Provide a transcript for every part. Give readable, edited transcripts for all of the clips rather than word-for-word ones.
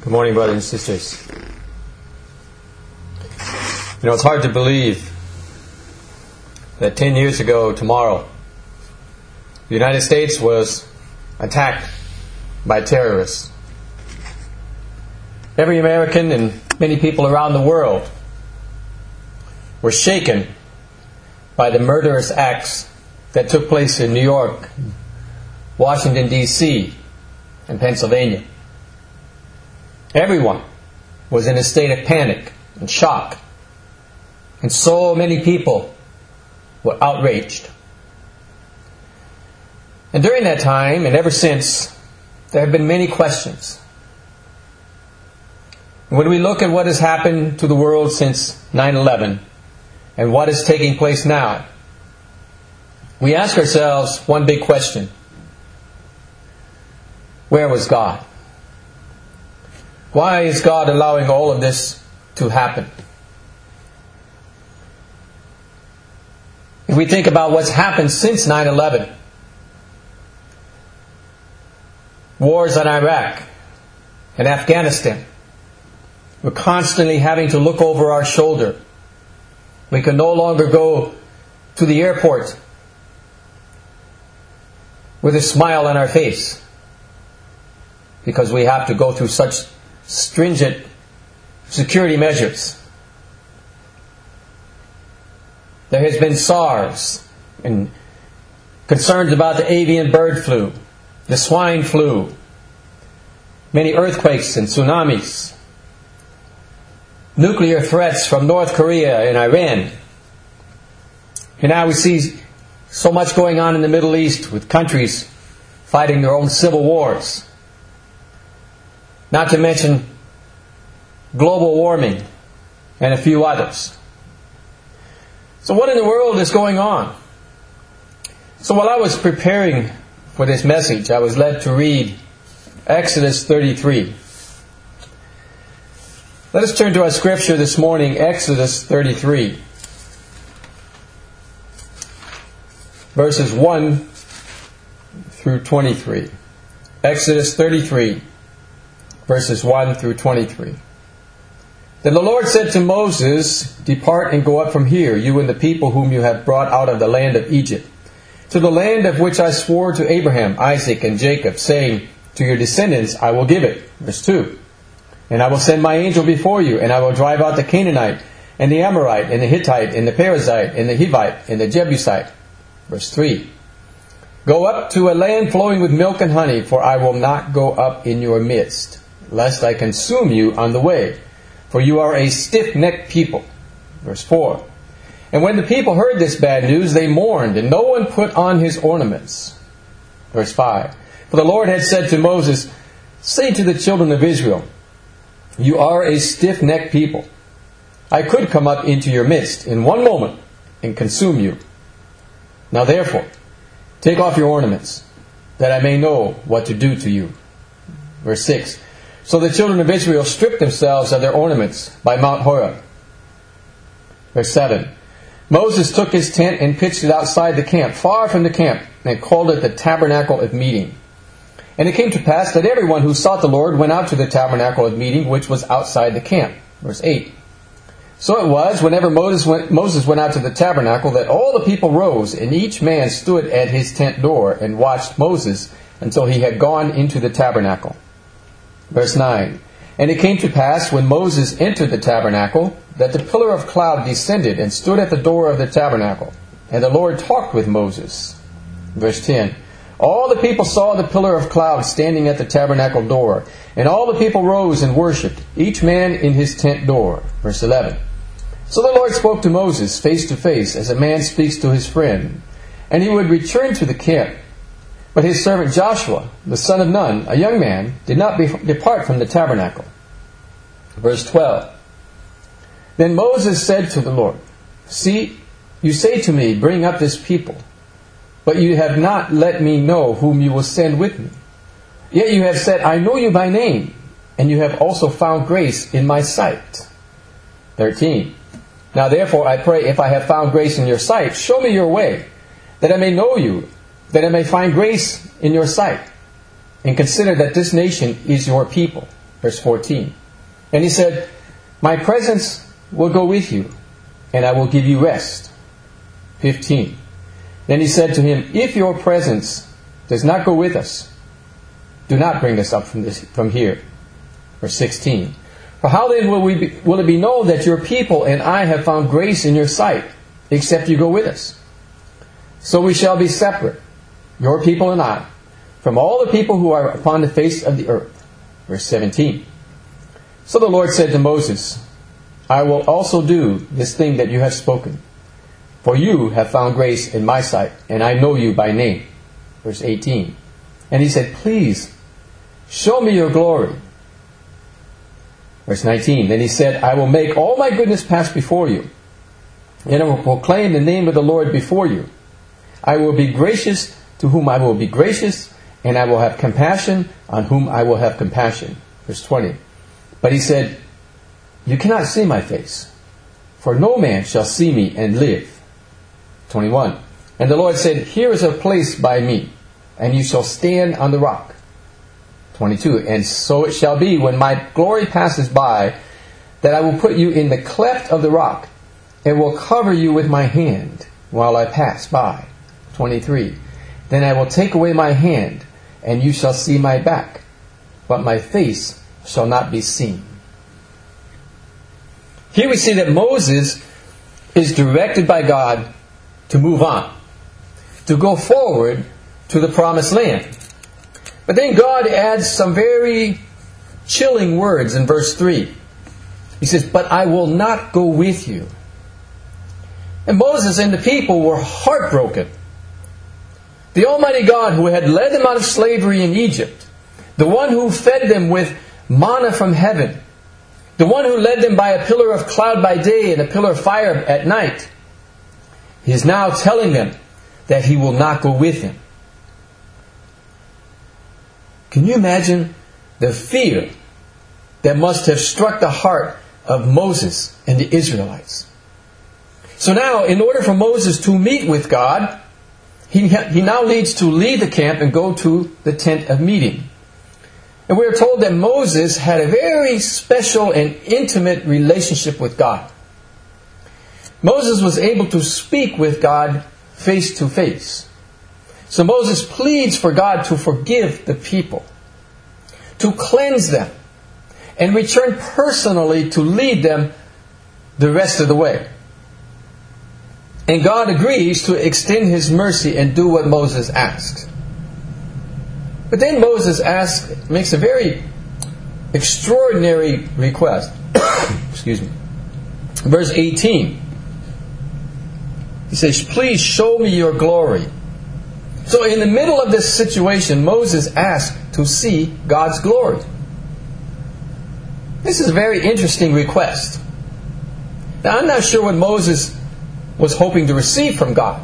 Good morning, brothers and sisters. You know, it's hard to believe that 10 years ago tomorrow, the United States was attacked by terrorists. Every American and many people around the world were shaken by the murderous acts that took place in New York, Washington, D.C., and Pennsylvania. Everyone was in a state of panic and shock, and so many people were outraged. And during that time, and ever since, there have been many questions. When we look at what has happened to the world since 9/11 and what is taking place now, we ask ourselves one big question. Where was God? Why is God allowing all of this to happen? If we think about what's happened since 9/11, wars in Iraq and Afghanistan, we're constantly having to look over our shoulder. We can no longer go to the airport with a smile on our face because we have to go through such stringent security measures. There has been SARS and concerns about the avian bird flu, the swine flu, many earthquakes and tsunamis, nuclear threats from North Korea and Iran. And now we see so much going on in the Middle East with countries fighting their own civil wars. Not to mention global warming and a few others. So what in the world is going on? So while I was preparing for this message, I was led to read Exodus 33. Let us turn to our scripture this morning, Exodus 33. Verses 1 through 23. Exodus 33. Verses 1 through 23. Then the Lord said to Moses, "Depart and go up from here, you and the people whom you have brought out of the land of Egypt, to the land of which I swore to Abraham, Isaac, and Jacob, saying, to your descendants I will give it." Verse 2. "And I will send my angel before you, and I will drive out the Canaanite, and the Amorite, and the Hittite, and the Perizzite, and the Hivite, and the Jebusite." Verse 3. "Go up to a land flowing with milk and honey, for I will not go up in your midst, lest I consume you on the way, for you are a stiff-necked people." Verse 4. "And when the people heard this bad news, they mourned, and no one put on his ornaments." Verse 5. "For the Lord had said to Moses, say to the children of Israel, you are a stiff-necked people. I could come up into your midst in one moment and consume you. Now therefore, take off your ornaments, that I may know what to do to you." Verse 6. "So the children of Israel stripped themselves of their ornaments by Mount Horeb." Verse 7. "Moses took his tent and pitched it outside the camp, far from the camp, and called it the tabernacle of meeting. And it came to pass that everyone who sought the Lord went out to the tabernacle of meeting, which was outside the camp." Verse 8. "So it was, whenever Moses went out to the tabernacle, that all the people rose, and each man stood at his tent door, and watched Moses until he had gone into the tabernacle." Verse 9. "And it came to pass, when Moses entered the tabernacle, that the pillar of cloud descended and stood at the door of the tabernacle, and the Lord talked with Moses." Verse 10. "All the people saw the pillar of cloud standing at the tabernacle door, and all the people rose and worshipped, each man in his tent door." Verse 11. "So the Lord spoke to Moses face to face, as a man speaks to his friend, and he would return to the camp. But his servant Joshua, the son of Nun, a young man, did not depart from the tabernacle." Verse 12. "Then Moses said to the Lord, see, you say to me, bring up this people, but you have not let me know whom you will send with me. Yet you have said, I know you by name, and you have also found grace in my sight." 13. "Now therefore I pray, if I have found grace in your sight, show me your way, that I may know you, that I may find grace in your sight. And consider that this nation is your people. Verse 14. And he said, my presence will go with you, and I will give you rest. 15. Then he said to him, if your presence does not go with us, do not bring us up from here. Verse 16. For how then will it be known that your people and I have found grace in your sight, except you go with us? So we shall be separate, your people and I, from all the people who are upon the face of the earth. Verse 17. So the Lord said to Moses, I will also do this thing that you have spoken, for you have found grace in my sight, and I know you by name. Verse 18. And he said, please, show me your glory. Verse 19. Then he said, I will make all my goodness pass before you, and I will proclaim the name of the Lord before you. I will be gracious to whom I will be gracious, and I will have compassion on whom I will have compassion. Verse 20. But he said, you cannot see my face, for no man shall see me and live. 21. And the Lord said, here is a place by me, and you shall stand on the rock. 22. And so it shall be, when my glory passes by, that I will put you in the cleft of the rock, and will cover you with my hand while I pass by. 23. Then I will take away my hand, and you shall see my back, but my face shall not be seen. Here we see that Moses is directed by God to move on, to go forward to the promised land. But then God adds some very chilling words in verse 3. He says, but I will not go with you. And Moses and the people were heartbroken. The Almighty God who had led them out of slavery in Egypt, the one who fed them with manna from heaven, the one who led them by a pillar of cloud by day and a pillar of fire at night, he is now telling them that he will not go with them. Can you imagine the fear that must have struck the heart of Moses and the Israelites? So now, in order for Moses to meet with God, he now needs to leave the camp and go to the tent of meeting. And we are told that Moses had a very special and intimate relationship with God. Moses was able to speak with God face to face. So Moses pleads for God to forgive the people, to cleanse them, and return personally to lead them the rest of the way. And God agrees to extend His mercy and do what Moses asks. But then Moses makes a very extraordinary request. Excuse me. Verse 18. He says, please show me your glory. So in the middle of this situation, Moses asked to see God's glory. This is a very interesting request. Now I'm not sure what Moses was hoping to receive from God.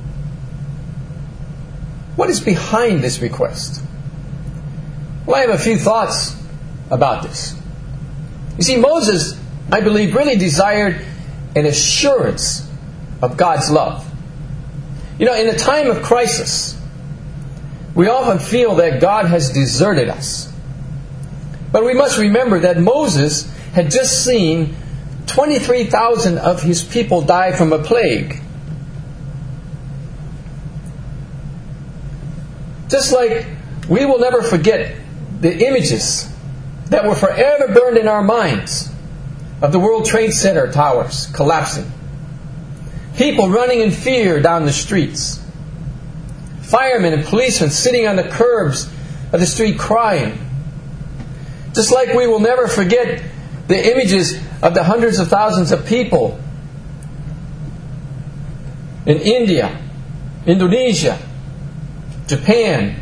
What is behind this request? Well, I have a few thoughts about this. You see, Moses, I believe, really desired an assurance of God's love. You know, in a time of crisis, we often feel that God has deserted us. But we must remember that Moses had just seen 23,000 of his people die from a plague. Just like we will never forget the images that were forever burned in our minds of the World Trade Center towers collapsing. People running in fear down the streets. Firemen and policemen sitting on the curbs of the street crying. Just like we will never forget the images of the hundreds of thousands of people in India, Indonesia, Japan,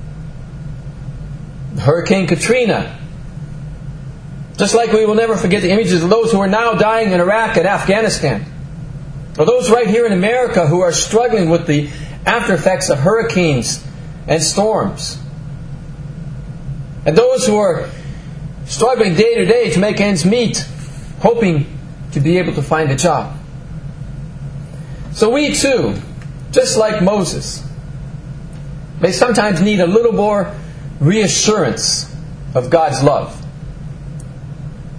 Hurricane Katrina. Just like we will never forget the images of those who are now dying in Iraq and Afghanistan. Or those right here in America who are struggling with the after effects of hurricanes and storms. And those who are struggling day to day to make ends meet, hoping to be able to find a job. So we too, just like Moses, may sometimes need a little more reassurance of God's love.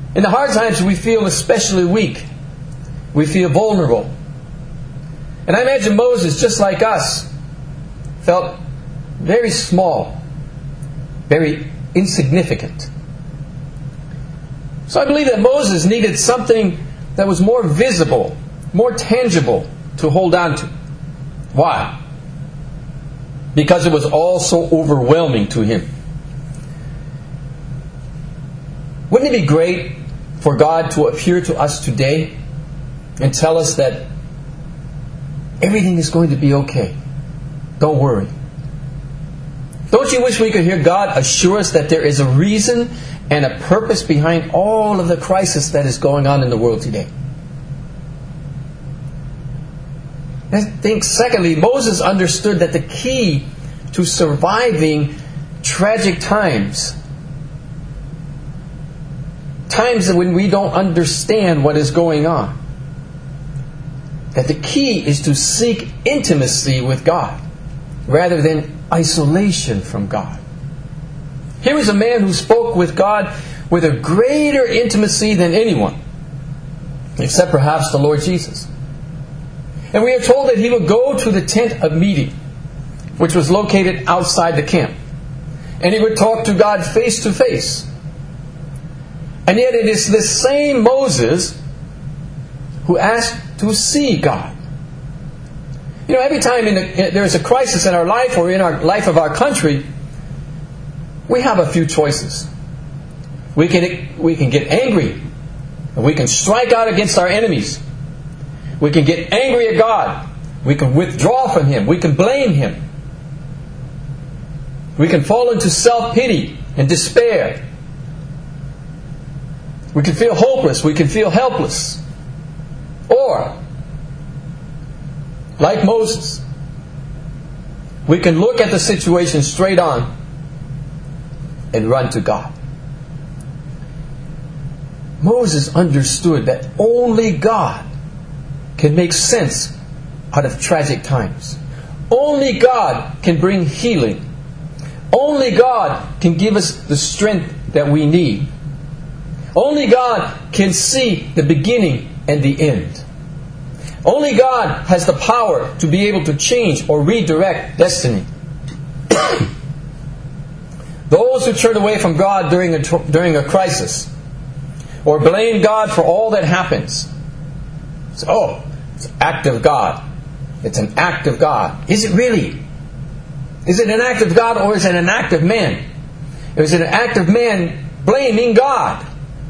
In the hard times, we feel especially weak. We feel vulnerable. And I imagine Moses, just like us, felt very small, very insignificant. So I believe that Moses needed something that was more visible, more tangible to hold on to. Why? Because it was all so overwhelming to him. Wouldn't it be great for God to appear to us today and tell us that everything is going to be okay? Don't worry. Don't you wish we could hear God assure us that there is a reason and a purpose behind all of the crisis that is going on in the world today? I think, secondly, Moses understood that the key to surviving tragic times when we don't understand what is going on, that the key is to seek intimacy with God rather than isolation from God. Here is a man who spoke with God with a greater intimacy than anyone, except perhaps the Lord Jesus. And we are told that he would go to the tent of meeting, which was located outside the camp. And he would talk to God face to face. And yet it is this same Moses who asked to see God. You know, every time there is a crisis in our life or in our life of our country, we have a few choices. We can get angry, and we can strike out against our enemies. We can get angry at God. We can withdraw from Him. We can blame Him. We can fall into self-pity and despair. We can feel hopeless. We can feel helpless. Or, like Moses, we can look at the situation straight on and run to God. Moses understood that only God can make sense out of tragic times. Only God can bring healing. Only God can give us the strength that we need. Only God can see the beginning and the end. Only God has the power to be able to change or redirect destiny. Those who turn away from God during a crisis or blame God for all that happens, say, oh, it's an act of God. It's an act of God. Is it really? Is it an act of God or is it an act of man? Is it an act of man blaming God?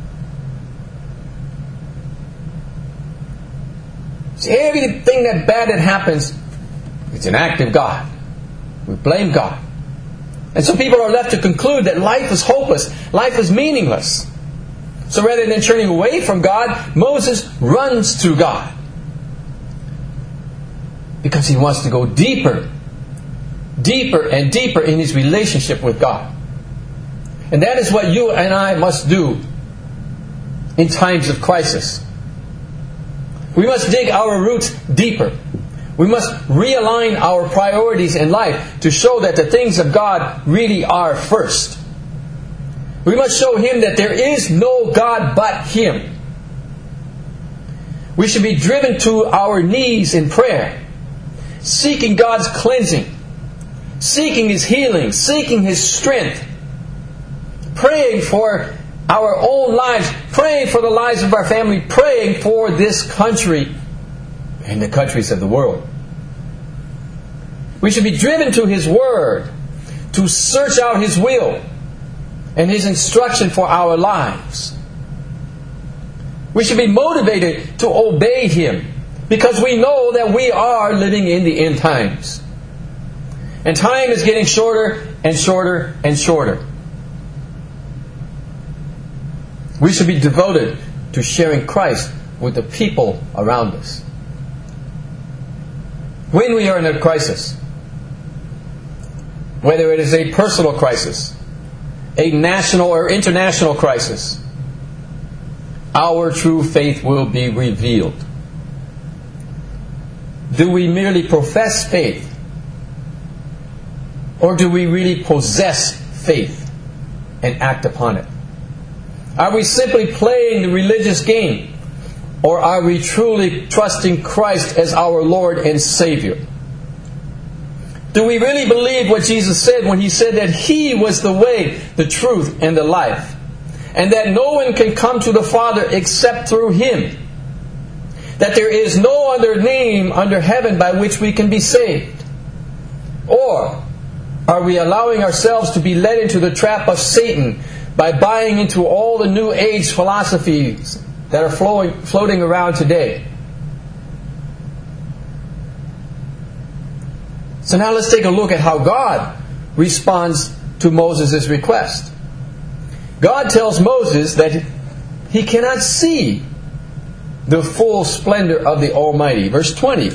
See, everything that bad that happens, it's an act of God. We blame God. And some people are left to conclude that life is hopeless. Life is meaningless. So rather than turning away from God, Moses runs to God. Because he wants to go deeper, deeper and deeper in his relationship with God. And that is what you and I must do in times of crisis. We must dig our roots deeper. We must realign our priorities in life to show that the things of God really are first. We must show Him that there is no God but Him. We should be driven to our knees in prayer, seeking God's cleansing, seeking His healing, seeking His strength, praying for our own lives, praying for the lives of our family, praying for this country and the countries of the world. We should be driven to His Word, to search out His will and His instruction for our lives. We should be motivated to obey Him because we know that we are living in the end times. And time is getting shorter and shorter and shorter. We should be devoted to sharing Christ with the people around us. When we are in a crisis, whether it is a personal crisis, a national or international crisis, our true faith will be revealed. Do we merely profess faith? Or do we really possess faith and act upon it? Are we simply playing the religious game? Or are we truly trusting Christ as our Lord and Savior? Do we really believe what Jesus said when He said that He was the way, the truth, and the life? And that no one can come to the Father except through Him? That there is no other name under heaven by which we can be saved? Or are we allowing ourselves to be led into the trap of Satan by buying into all the New Age philosophies that are floating around today? So now let's take a look at how God responds to Moses' request. God tells Moses that he cannot see the full splendor of the Almighty. Verse 20.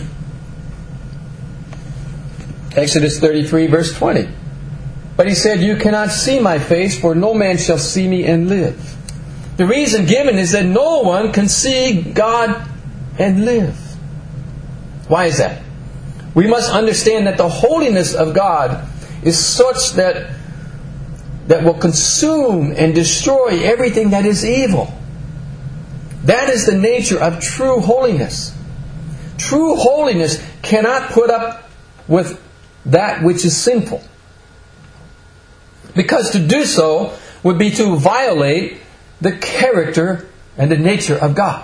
Exodus 33, verse 20. But he said, "You cannot see my face, for no man shall see me and live." The reason given is that no one can see God and live. Why is that? We must understand that the holiness of God is such that will consume and destroy everything that is evil. That is the nature of true holiness. True holiness cannot put up with that which is sinful. Because to do so would be to violate the character and the nature of God.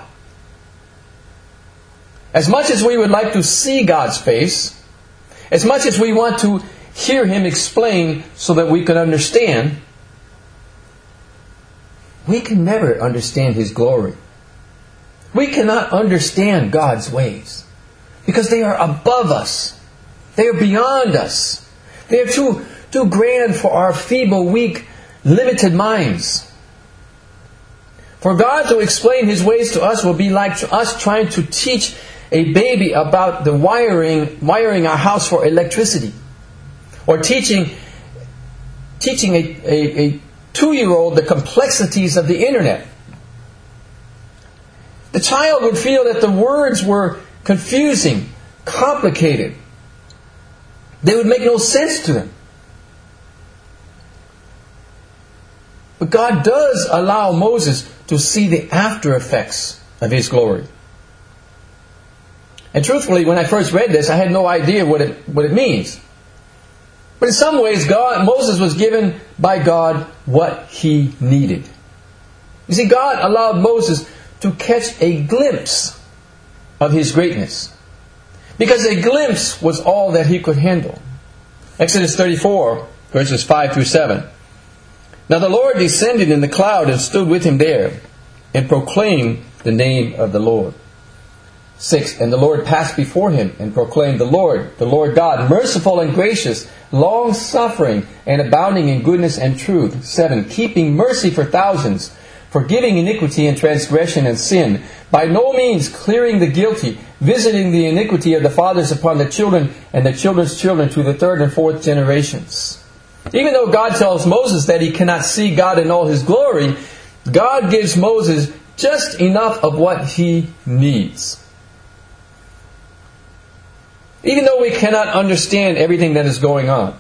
As much as we would like to see God's face, as much as we want to hear Him explain so that we can understand, we can never understand His glory. We cannot understand God's ways because they are above us. They are beyond us. They are too grand for our feeble, weak, limited minds. For God to explain His ways to us will be like us trying to teach a baby about the wiring our house for electricity. Or teaching a 2-year-old the complexities of the internet. The child would feel that the words were confusing, complicated. They would make no sense to them. But God does allow Moses to see the after effects of His glory. And truthfully, when I first read this, I had no idea what it means. But in some ways, Moses was given by God what he needed. You see, God allowed Moses to catch a glimpse of His greatness. Because a glimpse was all that he could handle. Exodus 34, verses 5 through 7. Now the Lord descended in the cloud and stood with him there, and proclaimed the name of the Lord. 6. And the Lord passed before him, and proclaimed, the Lord God, merciful and gracious, long-suffering, and abounding in goodness and truth. 7. Keeping mercy for thousands, forgiving iniquity and transgression and sin, by no means clearing the guilty, visiting the iniquity of the fathers upon the children and the children's children to the 3rd and 4th generations. Even though God tells Moses that he cannot see God in all His glory, God gives Moses just enough of what he needs. Even though we cannot understand everything that is going on,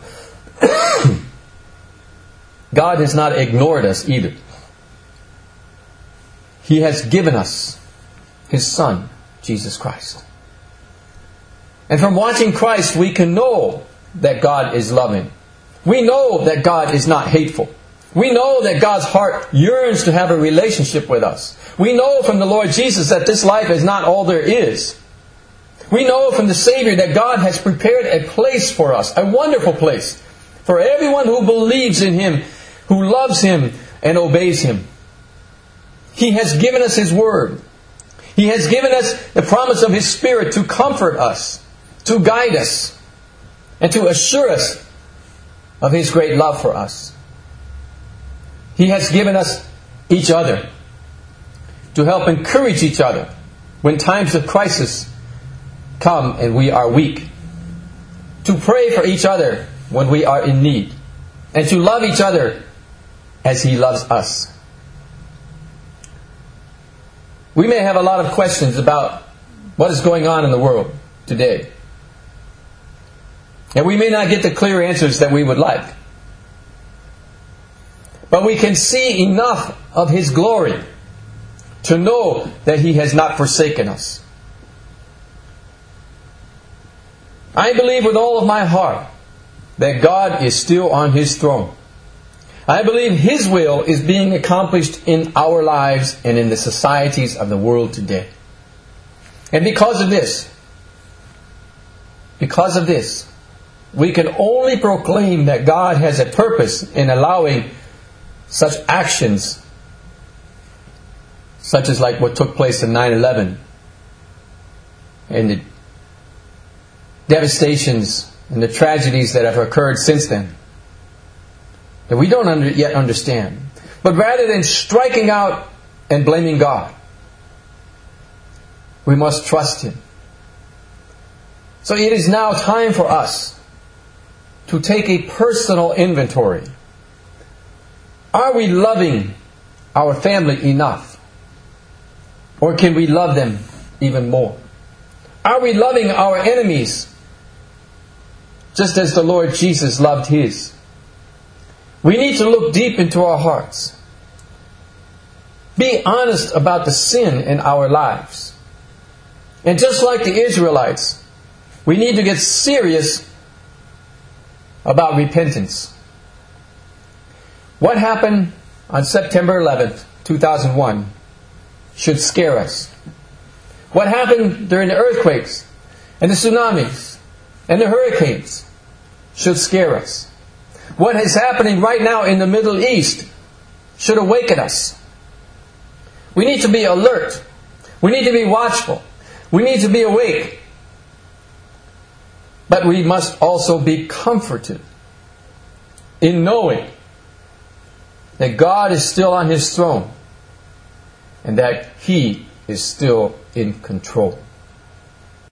God has not ignored us either. He has given us His Son, Jesus Christ. And from watching Christ, we can know that God is loving. We know that God is not hateful. We know that God's heart yearns to have a relationship with us. We know from the Lord Jesus that this life is not all there is. We know from the Savior that God has prepared a place for us, a wonderful place, for everyone who believes in Him, who loves Him and obeys Him. He has given us His Word. He has given us the promise of His Spirit to comfort us, to guide us, and to assure us of His great love for us. He has given us each other to help encourage each other when times of crisis come and we are weak. To pray for each other when we are in need. And to love each other as He loves us. We may have a lot of questions about what is going on in the world today. And we may not get the clear answers that we would like. But we can see enough of His glory, to know that He has not forsaken us. I believe with all of my heart that God is still on His throne. I believe His will is being accomplished in our lives and in the societies of the world today. And because of this, we can only proclaim that God has a purpose in allowing such actions, such as like what took place in 9/11 and the devastations and the tragedies that have occurred since then, that we don't yet understand. But rather than striking out and blaming God, we must trust Him. So it is now time for us to take a personal inventory. Are we loving our family enough? Or can we love them even more? Are we loving our enemies just as the Lord Jesus loved His? We need to look deep into our hearts. Be honest about the sin in our lives. And just like the Israelites, we need to get serious about repentance. What happened on September 11th, 2001 should scare us. What happened during the earthquakes and the tsunamis and the hurricanes should scare us. What is happening right now in the Middle East should awaken us. We need to be alert. We need to be watchful. We need to be awake. But we must also be comforted in knowing that God is still on His throne and that He is still in control.